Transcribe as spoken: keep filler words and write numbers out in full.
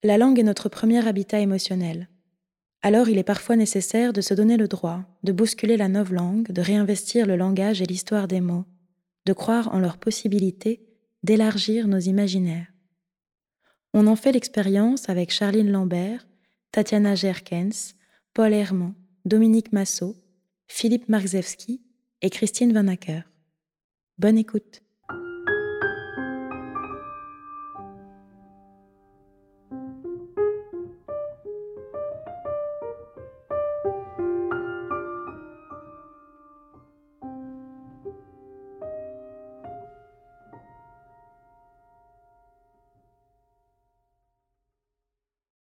La langue est notre premier habitat émotionnel. Alors il est parfois nécessaire de se donner le droit, de bousculer la novlangue, de réinvestir le langage et l'histoire des mots, de croire en leur possibilité d'élargir nos imaginaires. On en fait l'expérience avec Charline Lambert, Tatiana Gerkens, Paul Herman, Dominique Massot, Philippe Marczewski et Christine Van Acker. Bonne écoute.